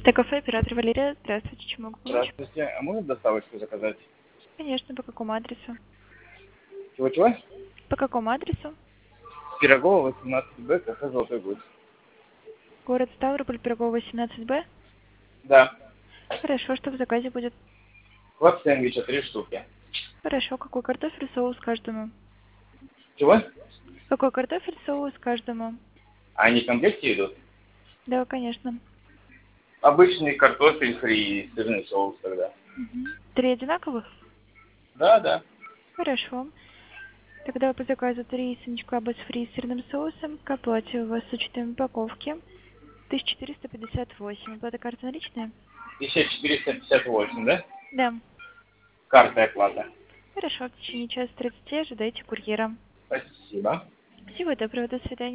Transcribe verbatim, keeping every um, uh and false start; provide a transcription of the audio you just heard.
Т-кафе, оператор Валерия. Здравствуйте, чем могу помочь? Здравствуйте. А можно доставочку заказать? Конечно, по какому адресу? Чего-чего? По какому адресу? Пирогова, восемнадцать Б, кафе «Золотой год». Город Ставрополь, Пирогова, восемнадцать Б. Да. Хорошо, что в заказе будет? Хлеб сэндвича, три штуки. Хорошо, какой картофель, соус каждому? Чего? Какой картофель, соус каждому? А они в комплекте идут? Да, конечно. Обычный картофель фри и сырный соус тогда. Мгм. Три одинаковых? Да, да. Хорошо. Тогда по заказу три яичничка фри с сырным соусом. К оплате у вас с учетом упаковки тысяча четыреста пятьдесят восемь. Оплата карта наличная? тысяча четыреста пятьдесят восемь, да? Да. Карта оплата. Хорошо, в течение часа тридцати ожидайте курьера. Спасибо. Всего доброго, до свидания.